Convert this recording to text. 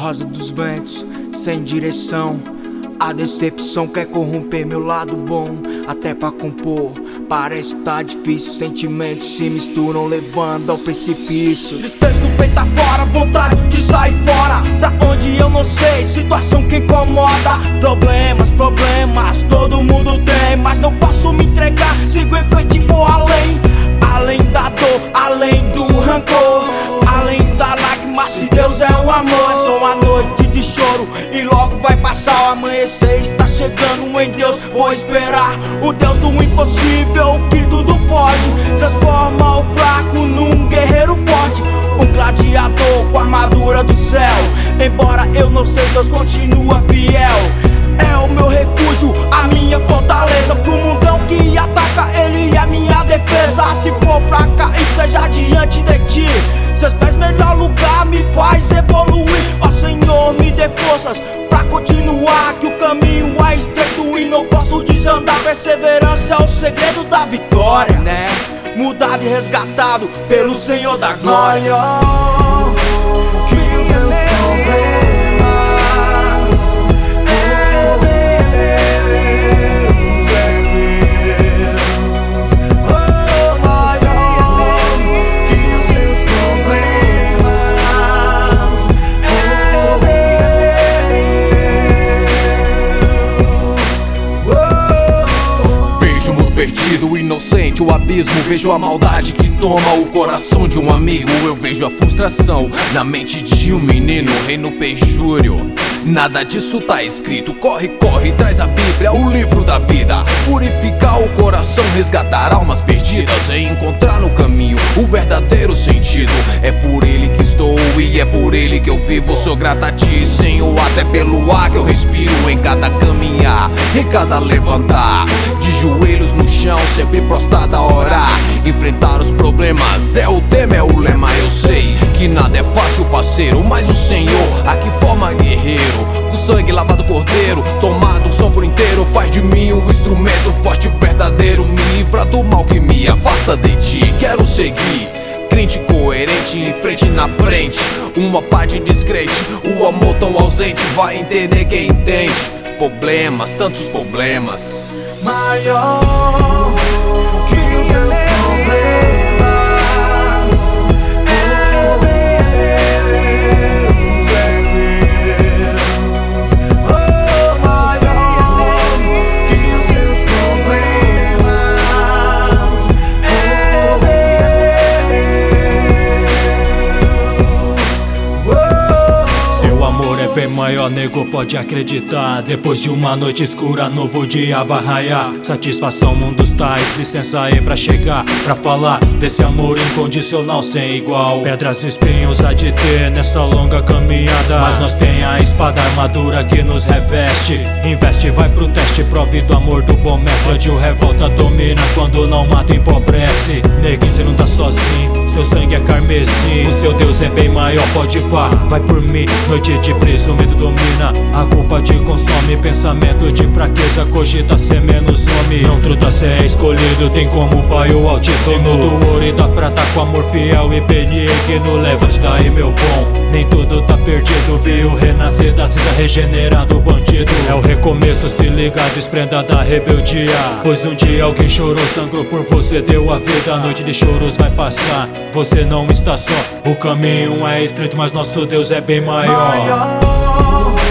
rosa dos ventos, sem direção. A decepção quer corromper meu lado bom. Até pra compor, parece que tá difícil. Sentimentos se misturam, levando ao precipício. Tristeza no peito afora, vontade de sair fora. Pra onde eu não sei, situação que incomoda. Problemas, todo mundo tem, mas não posso me entregar. Sigo em frente e vou além. Além da dor, além do rancor, além da lágrima, se Deus é o amor. É só uma noite de choro e logo vai passar. O amanhecer está chegando, em Deus vou esperar. O Deus do impossível, que tudo pode, transforma o fraco num guerreiro forte. Um gladiador com a armadura do céu. Embora eu não sei, Deus continua fiel. É o meu refúgio, a minha fortaleza. Pro mundão que ataca, Ele é minha defesa. Se for pra cair, seja diante de Ti. Seus pés melhor lugar me faz evoluir. Ó Senhor, me dê forças pra continuar, que o caminho é estreito e não posso desandar. Perseverança é o segredo da vitória, né? Mudado e resgatado pelo Senhor da glória. Perdido, inocente, o abismo. Vejo a maldade que toma o coração de um amigo. Eu vejo a frustração na mente de um menino. Rei no perjúrio, nada disso tá escrito. Corre, corre, traz a Bíblia, o livro da vida. Purificar o coração, resgatar almas perdidas e encontrar no caminho o verdadeiro sentido. É por Ele que estou e é por Ele que eu vivo. Sou grato a Ti, Senhor, até pelo ar que eu respiro. Em cada caminhar, em cada levantar, de joelhos no chão, sempre prostrado a orar. Enfrentar os problemas é o tema, é o lema. Eu sei que nada é fácil, parceiro, mas o Senhor aqui forma guerreiro. Com sangue lavado cordeiro, tomado um som por inteiro. Faz de mim um instrumento forte e verdadeiro. Me livra do mal que me afasta de Ti. Quero seguir crente coerente, em frente na frente. Uma parte descrente, o amor tão ausente. Vai entender quem entende. Problemas, tantos problemas. Maior que os seus problemas. Bem maior, nego, pode acreditar. Depois de uma noite escura, novo dia vai raiar. Satisfação, mundos tais, licença aí pra chegar, pra falar desse amor incondicional sem igual. Pedras e espinhos há de ter nessa longa caminhada, mas nós tem a espada, a armadura que nos reveste. Investe, vai pro teste, prove do amor do bom mestre. Onde o revolta domina, quando não mata empobrece. Nego, você não tá sozinho, seu sangue é carmesim. O seu Deus é bem maior, pode pá, vai por mim. Noite de preso, o medo domina, a culpa te consome. Pensamento de fraqueza, cogita ser menos homem. Não truta, cê é escolhido, tem como Pai o Altíssimo. Do ouro e da prata com amor fiel e benigno. Levante daí, meu bom, nem tudo tá perdido. Viu renascer da cinza, regenerado bandido. É o recomeço, se liga, desprenda da rebeldia. Pois um dia alguém chorou, sangrou por você, deu a vida. A noite de choros vai passar, você não está só. O caminho é estreito, mas nosso Deus é bem maior.